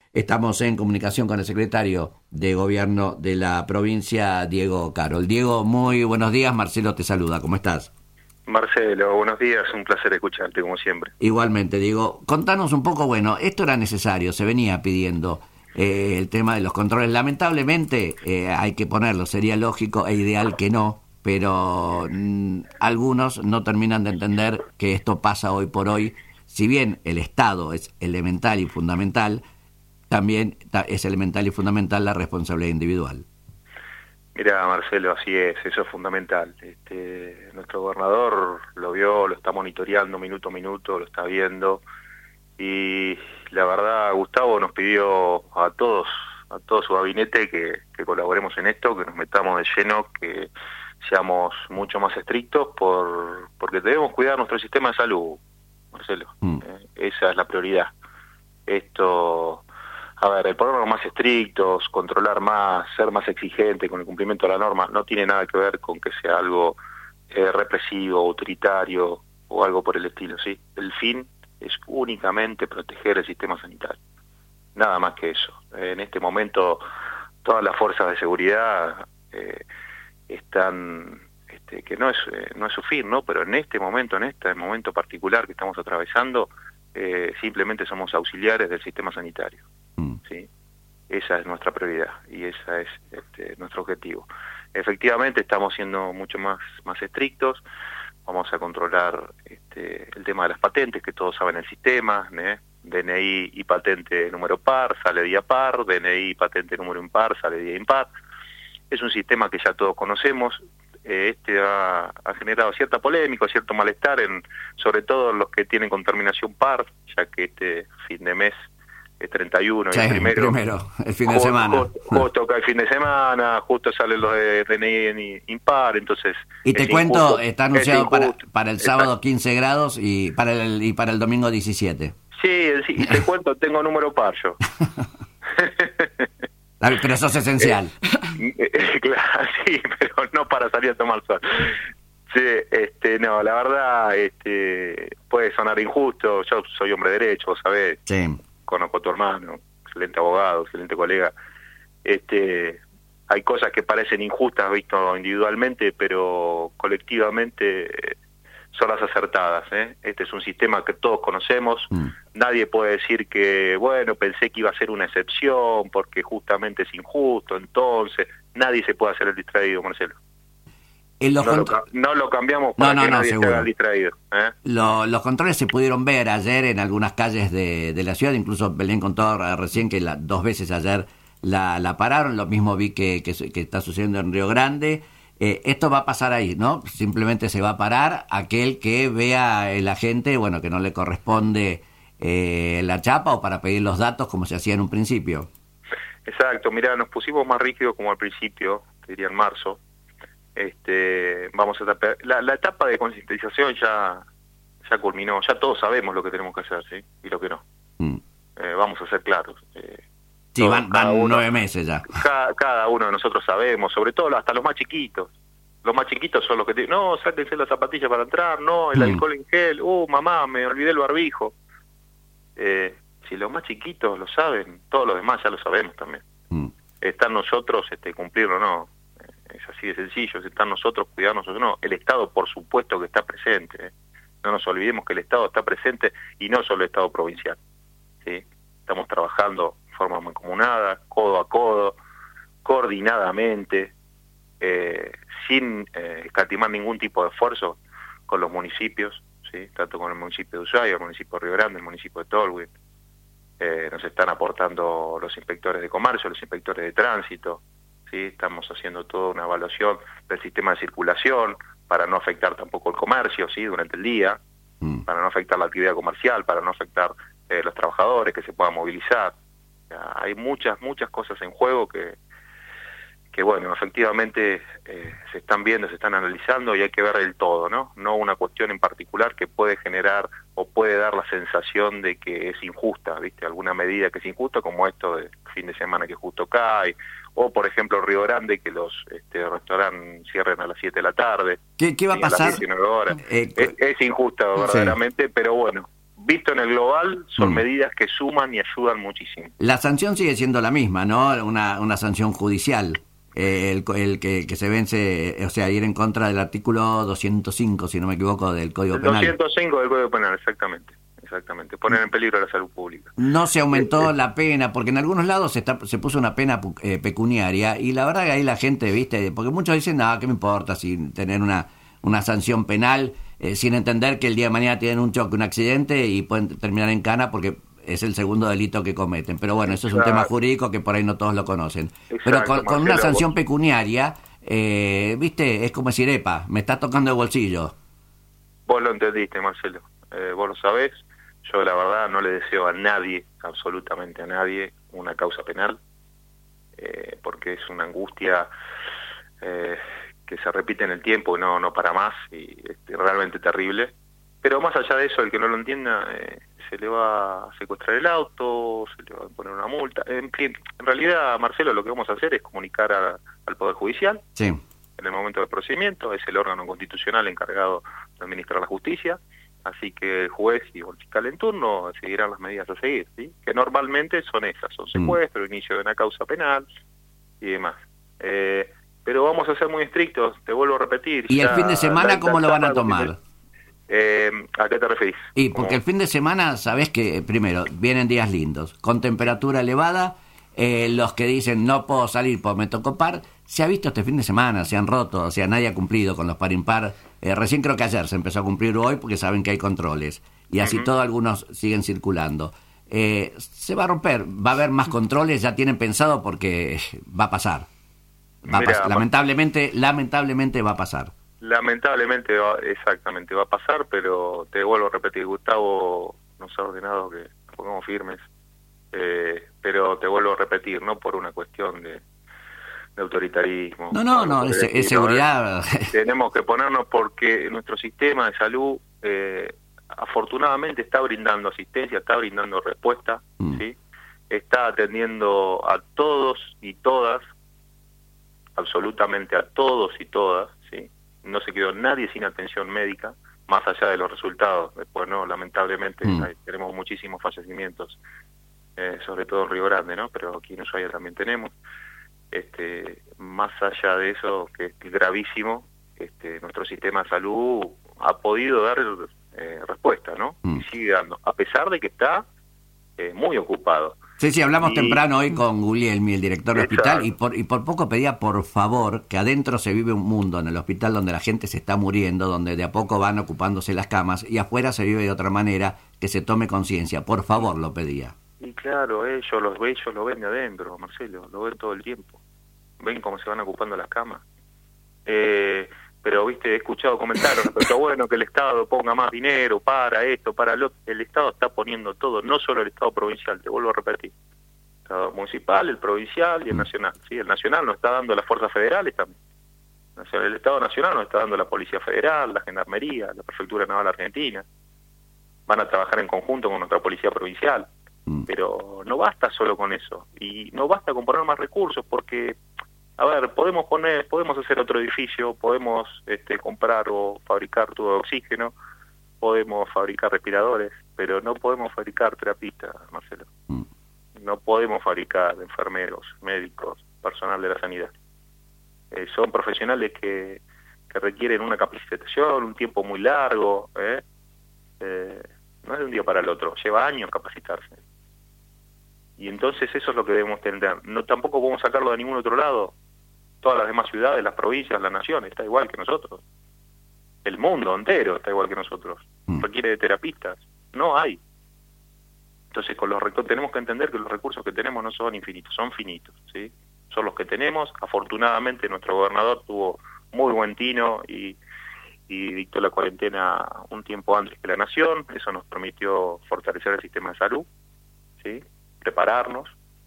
Estamos en comunicación con el secretario de Gobierno de la provincia, Diego Carol. Diego, muy buenos días. Marcelo te saluda. ¿Cómo estás? Marcelo, buenos días. Un placer escucharte, como siempre. Igualmente, Diego. Contanos un poco, bueno, esto era necesario, se venía pidiendo el tema de los controles. Lamentablemente hay que ponerlo, sería lógico e ideal que no, pero algunos no terminan de entender que esto pasa hoy por hoy. Si bien el Estado es elemental y fundamental, también es elemental y fundamental la responsabilidad individual. Mira, Marcelo, así es, eso es fundamental. Nuestro gobernador lo vio, lo está monitoreando minuto a minuto, lo está viendo, y la verdad, Gustavo nos pidió a todo su gabinete que colaboremos en esto, que nos metamos de lleno, que seamos mucho más estrictos, porque debemos cuidar nuestro sistema de salud, Marcelo. Esa es la prioridad. El ponernos más estrictos, controlar más, ser más exigente con el cumplimiento de la norma, no tiene nada que ver con que sea algo represivo, autoritario o algo por el estilo, ¿sí? El fin es únicamente proteger el sistema sanitario. Nada más que eso. En este momento, todas las fuerzas de seguridad están, que no es su fin, ¿no? Pero en este momento particular que estamos atravesando, simplemente somos auxiliares del sistema sanitario. ¿Sí? Esa es nuestra prioridad y esa es nuestro objetivo. Efectivamente estamos siendo mucho más estrictos. Vamos a controlar el tema de las patentes, que todos saben el sistema, DNI y patente número par sale día par, DNI y patente número impar sale día impar. Es un sistema que ya todos conocemos. Ha generado cierta polémica, cierto malestar, sobre todo los que tienen con terminación par, ya que este fin de mes es 31 sí, y el primero, el fin de semana. Justo cae el fin de semana, justo salen los de DNI impar, entonces... Y te cuento, está anunciado para el sábado 15 grados y para el domingo 17. Sí, y te cuento, tengo número par yo. Pero eso es esencial. Claro, sí, pero no para salir a tomar sol. Sí, no, la verdad, puede sonar injusto. Yo soy hombre de derecho, vos sabés. Sí. Conozco a tu hermano, excelente abogado, excelente colega. Hay cosas que parecen injustas visto individualmente, pero colectivamente son las acertadas, ¿eh? Este es un sistema que todos conocemos. Nadie puede decir que, bueno, pensé que iba a ser una excepción porque justamente es injusto. Entonces, nadie se puede hacer el distraído, Marcelo. No lo cambiamos para que nadie se haga el distraído. Los controles se pudieron ver ayer en algunas calles de la ciudad, incluso Belén contó recién que 2 veces ayer la pararon. Lo mismo vi que está sucediendo en Río Grande. Esto va a pasar ahí, ¿no? Simplemente se va a parar aquel que vea el agente, bueno, que no le corresponde la chapa, o para pedir los datos como se hacía en un principio. Exacto, mirá, nos pusimos más rígidos como al principio, te diría en marzo. Vamos a la etapa de concientización ya culminó, ya todos sabemos lo que tenemos que hacer, ¿sí? Y lo que no. Vamos a ser claros. Sí, van 9 meses ya. Cada uno de nosotros sabemos, sobre todo hasta los más chiquitos. Los más chiquitos son los que dicen, no, sáquense las zapatillas para entrar, no, el alcohol en gel, mamá, me olvidé el barbijo. Si los más chiquitos lo saben, todos los demás ya lo sabemos también. Está en nosotros cumplirlo o no. Es así de sencillo, está en nosotros cuidarnos o no. El Estado, por supuesto que está presente. No nos olvidemos que el Estado está presente, y no solo el Estado provincial. ¿Sí? Estamos trabajando de forma mancomunada, codo a codo, coordinadamente, sin escatimar ningún tipo de esfuerzo con los municipios, ¿sí? Tanto con el municipio de Ushuaia, el municipio de Río Grande, el municipio de Tolwyn. Nos están aportando los inspectores de comercio, los inspectores de tránsito. ¿Sí? Estamos haciendo toda una evaluación del sistema de circulación para no afectar tampoco el comercio, ¿sí? Durante el día, para no afectar la actividad comercial, para no afectar los trabajadores, que se puedan movilizar. O sea, hay muchas cosas en juego que bueno, efectivamente se están viendo, se están analizando, y hay que ver el todo, ¿no? No una cuestión en particular que puede generar o puede dar la sensación de que es injusta, ¿viste? Alguna medida que es injusta, como esto del fin de semana que justo cae, o por ejemplo Río Grande, que los restaurantes cierren a las 7 de la tarde. ¿Qué va a pasar? A las 19 horas. Es injusta verdaderamente, sí. Pero bueno, visto en el global, son medidas que suman y ayudan muchísimo. La sanción sigue siendo la misma, ¿no? Una sanción judicial. El que se vence, o sea, ir en contra del artículo 205, si no me equivoco, del Código Penal. 205 del Código Penal, exactamente. Poner en peligro la salud pública. No se aumentó la pena, porque en algunos lados se puso una pena pecuniaria, y la verdad que ahí la gente, ¿viste? Porque muchos dicen, ¿qué me importa si tener una sanción penal, sin entender que el día de mañana tienen un choque, un accidente, y pueden terminar en cana porque es el segundo delito que cometen. Pero bueno, eso es un tema jurídico que por ahí no todos lo conocen. Pero con una sanción pecuniaria, ¿viste? Es como decir, epa, me está tocando el bolsillo. Vos lo entendiste, Marcelo. Vos lo sabés. Yo la verdad no le deseo a nadie, absolutamente a nadie, una causa penal, porque es una angustia que se repite en el tiempo y no para más, y es realmente terrible. Pero más allá de eso, el que no lo entienda, se le va a secuestrar el auto, se le va a poner una multa. En realidad, Marcelo, lo que vamos a hacer es comunicar al Poder Judicial. Sí. En el momento del procedimiento, es el órgano constitucional encargado de administrar la justicia, así que el juez y el fiscal en turno seguirán las medidas a seguir, ¿sí? Que normalmente son esas, son secuestro, inicio de una causa penal y demás. Pero vamos a ser muy estrictos, te vuelvo a repetir. ¿Y el fin de semana cómo lo van a tomar? ¿A qué te referís? Y porque el fin de semana, sabés que, primero, vienen días lindos, con temperatura elevada, los que dicen no puedo salir porque me tocó par, se ha visto este fin de semana, se han roto, o sea, nadie ha cumplido con los par impar. Recién creo que ayer se empezó a cumplir hoy porque saben que hay controles, y así todo algunos siguen circulando. Se va a romper, va a haber más controles, ya tienen pensado, porque va a pasar. Lamentablemente va a pasar. Lamentablemente, exactamente, va a pasar, pero te vuelvo a repetir, Gustavo nos ha ordenado que nos pongamos firmes, pero te vuelvo a repetir, no por una cuestión de autoritarismo. No, es seguridad. Tenemos que ponernos porque nuestro sistema de salud afortunadamente está brindando asistencia, está brindando respuesta, ¿sí? Está atendiendo a todos y todas, absolutamente a todos y todas, ¿sí? No se quedó nadie sin atención médica, más allá de los resultados. Después, no, lamentablemente tenemos muchísimos fallecimientos, sobre todo en Río Grande, ¿no? Pero aquí en Ushuaia también tenemos. Más allá de eso, que es gravísimo, nuestro sistema de salud ha podido dar respuesta, ¿no? Y sigue dando, a pesar de que está muy ocupado. Sí, hablamos temprano hoy con Guglielmi, el director del hospital, y por poco pedía, por favor, que adentro se vive un mundo en el hospital donde la gente se está muriendo, donde de a poco van ocupándose las camas, y afuera se vive de otra manera, que se tome conciencia. Por favor, lo pedía. Y claro, ellos lo ven de adentro, Marcelo, lo ven todo el tiempo. Ven cómo se van ocupando las camas. Pero, viste, he escuchado comentarios respecto a, bueno, que el Estado ponga más dinero para esto, para lo otro. El Estado está poniendo todo, no solo el Estado provincial, te vuelvo a repetir. El Estado municipal, el provincial y el nacional. Sí, el nacional nos está dando las fuerzas federales también. El Estado nacional nos está dando la Policía Federal, la Gendarmería, la Prefectura Naval Argentina. Van a trabajar en conjunto con nuestra Policía Provincial. Pero no basta solo con eso. Y no basta con poner más recursos, porque... A ver, podemos hacer otro edificio, podemos comprar o fabricar tubo de oxígeno, podemos fabricar respiradores, pero no podemos fabricar terapistas, Marcelo. No podemos fabricar enfermeros, médicos, personal de la sanidad. Son profesionales que requieren una capacitación, un tiempo muy largo, no es de un día para el otro, lleva años capacitarse. Y entonces eso es lo que debemos tener. No, tampoco podemos sacarlo de ningún otro lado. Todas las demás ciudades, las provincias, la nación, está igual que nosotros. El mundo entero está igual que nosotros. Requiere de terapistas. No hay. Entonces, tenemos que entender que los recursos que tenemos no son infinitos, son finitos, ¿sí? Son los que tenemos. Afortunadamente, nuestro gobernador tuvo muy buen tino y dictó la cuarentena un tiempo antes que la nación. Eso nos permitió fortalecer el sistema de salud, ¿sí? Prepararnos.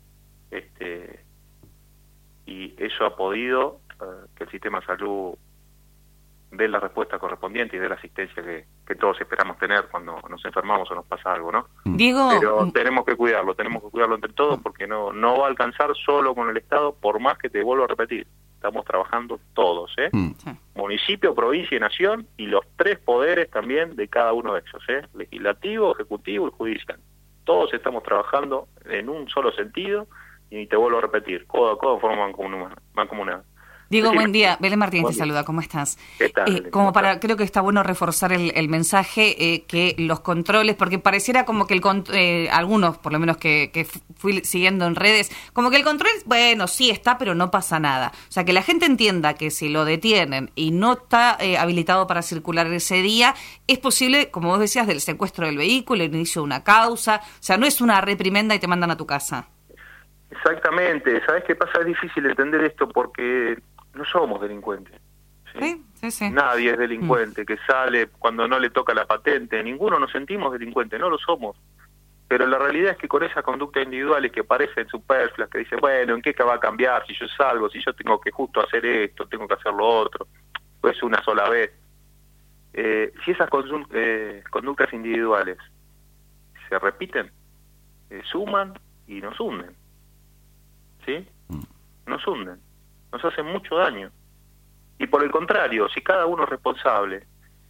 Y eso ha podido que el sistema de salud dé la respuesta correspondiente y dé la asistencia que todos esperamos tener cuando nos enfermamos o nos pasa algo, ¿no? Diego... Pero tenemos que cuidarlo entre todos, porque no va a alcanzar solo con el Estado, por más que te vuelvo a repetir. estamos trabajando todos, Sí. municipio, provincia y nación, y los 3 poderes también de cada uno de ellos, legislativo, ejecutivo y judicial. Todos estamos trabajando en un solo sentido, y te vuelvo a repetir, codo a codo forman mancomunidad. Diego, Decime. buen día. Belén Martínez Buen te día. saluda. ¿Cómo estás? ¿Qué tal, Belén? Como ¿Cómo para, estás? creo que está bueno reforzar el mensaje, que los controles, porque pareciera como que algunos, por lo menos que fui siguiendo en redes, como que el control, bueno, sí está, pero no pasa nada. O sea, que la gente entienda que si lo detienen y no está habilitado para circular ese día, es posible, como vos decías, del secuestro del vehículo, el inicio de una causa. O sea, no es una reprimenda y te mandan a tu casa. Exactamente. ¿Sabes qué pasa? Es difícil entender esto porque no somos delincuentes. Sí. Nadie es delincuente que sale cuando no le toca la patente. Ninguno nos sentimos delincuentes, no lo somos. Pero la realidad es que con esas conductas individuales que parecen superfluas, que dicen, bueno, ¿en qué va a cambiar si yo salgo, si yo tengo que justo hacer esto, tengo que hacer lo otro? Pues una sola vez. Si esas conductas individuales se repiten, suman y nos hunden. ¿Sí? Nos hunden. Nos hacen mucho daño. Y por el contrario, si cada uno es responsable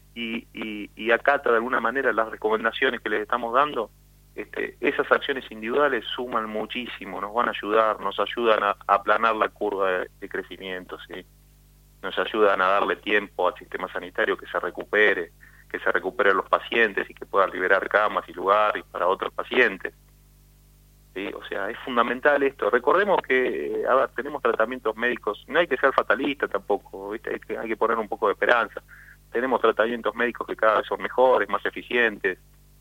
y acata de alguna manera las recomendaciones que les estamos dando, esas acciones individuales suman muchísimo, nos van a ayudar, nos ayudan a aplanar la curva de crecimiento, ¿sí? Nos ayudan a darle tiempo al sistema sanitario que se recuperen los pacientes y que puedan liberar camas y lugares para otros pacientes. ¿Sí? O sea, es fundamental esto. Recordemos que tenemos tratamientos médicos, no hay que ser fatalista tampoco, ¿viste? Hay que poner un poco de esperanza. Tenemos tratamientos médicos que cada vez son mejores, más eficientes,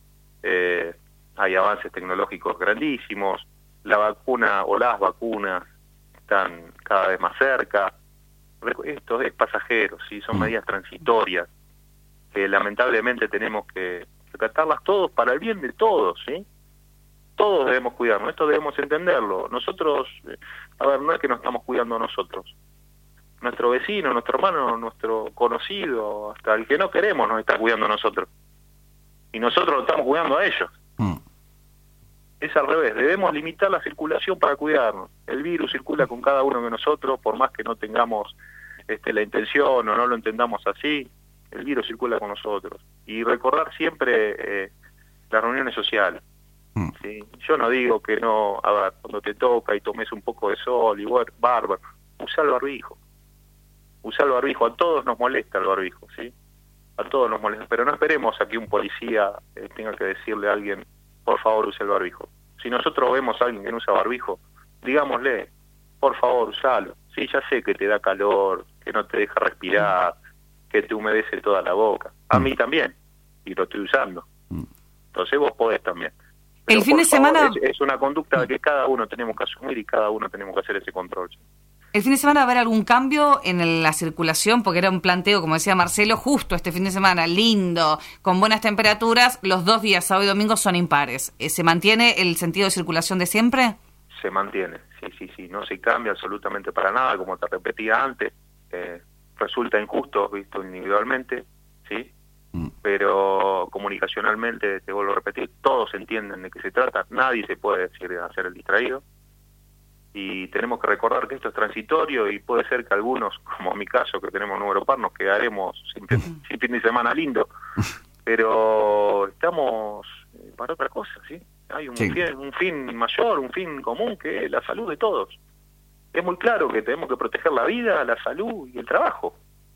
hay avances tecnológicos grandísimos, la vacuna o las vacunas están cada vez más cerca. Esto es pasajero, ¿sí? Son medidas transitorias que lamentablemente tenemos que acatarlas todos para el bien de todos, ¿sí? Todos debemos cuidarnos, esto debemos entenderlo. Nosotros, no es que nos estamos cuidando a nosotros. Nuestro vecino, nuestro hermano, nuestro conocido, hasta el que no queremos nos está cuidando a nosotros. Y nosotros lo estamos cuidando a ellos. Es al revés, debemos limitar la circulación para cuidarnos. El virus circula con cada uno de nosotros, por más que no tengamos la intención o no lo entendamos así, el virus circula con nosotros. Y recordar siempre las reuniones sociales. ¿Sí? Yo no digo que no, cuando te toca y tomes un poco de sol y bárbaro, usa el barbijo. Usa el barbijo, a todos nos molesta el barbijo, ¿sí? A todos nos molesta, pero no esperemos a que un policía tenga que decirle a alguien, por favor, use el barbijo. Si nosotros vemos a alguien que no usa barbijo, digámosle, por favor, usalo. Sí, ya sé que te da calor, que no te deja respirar, que te humedece toda la boca. A mí también, y lo estoy usando. Entonces vos podés también. Pero el fin de semana es una conducta que cada uno tenemos que asumir y cada uno tenemos que hacer ese control. ¿El fin de semana va a haber algún cambio en la circulación? Porque era un planteo, como decía Marcelo, justo este fin de semana, lindo, con buenas temperaturas, los 2 días, sábado y domingo, son impares. ¿Se mantiene el sentido de circulación de siempre? Se mantiene, sí, no se cambia absolutamente para nada, como te repetía antes, resulta injusto visto individualmente, ¿sí? Pero comunicacionalmente, te vuelvo a repetir, todos entienden de qué se trata, nadie se puede decir hacer el distraído, y tenemos que recordar que esto es transitorio y puede ser que algunos, como en mi caso, que tenemos número par, nos quedaremos sin fin de semana lindo, pero estamos para otra cosa, ¿sí? Hay un fin mayor, un fin común, que es la salud de todos. Es muy claro que tenemos que proteger la vida, la salud y el trabajo.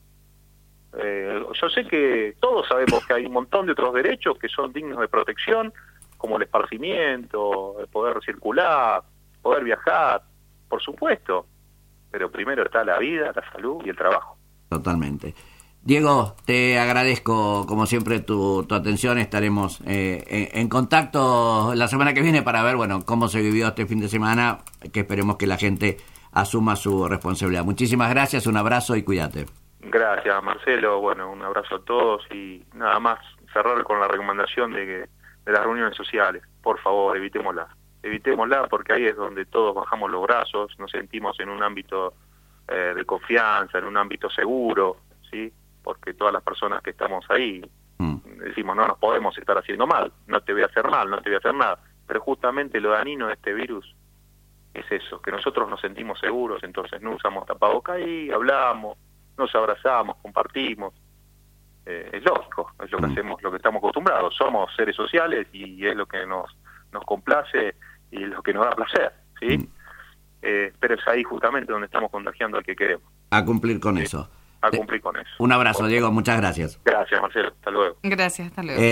Yo sé que todos sabemos que hay un montón de otros derechos que son dignos de protección, como el esparcimiento, el poder circular, poder viajar, por supuesto, pero primero está la vida, la salud y el trabajo. Totalmente. Diego, te agradezco como siempre tu atención, estaremos en contacto la semana que viene para ver cómo se vivió este fin de semana, que esperemos que la gente asuma su responsabilidad. Muchísimas gracias, un abrazo y cuídate. Gracias, Marcelo, un abrazo a todos y nada más cerrar con la recomendación de las reuniones sociales. Por favor, evitémosla porque ahí es donde todos bajamos los brazos, nos sentimos en un ámbito de confianza, en un ámbito seguro, ¿sí? Porque todas las personas que estamos ahí decimos, no nos podemos estar haciendo mal, no te voy a hacer mal, no te voy a hacer nada, pero justamente lo dañino de este virus es eso, que nosotros nos sentimos seguros, entonces no usamos tapabocas y hablamos, nos abrazamos, compartimos. Es lógico, es lo que hacemos, lo que estamos acostumbrados. Somos seres sociales y es lo que nos complace y es lo que nos da placer, ¿sí? Pero es ahí justamente donde estamos contagiando al que queremos. A cumplir con eso. A cumplir con eso. Un abrazo, Diego, muchas gracias. Gracias, Marcelo. Hasta luego. Gracias, hasta luego.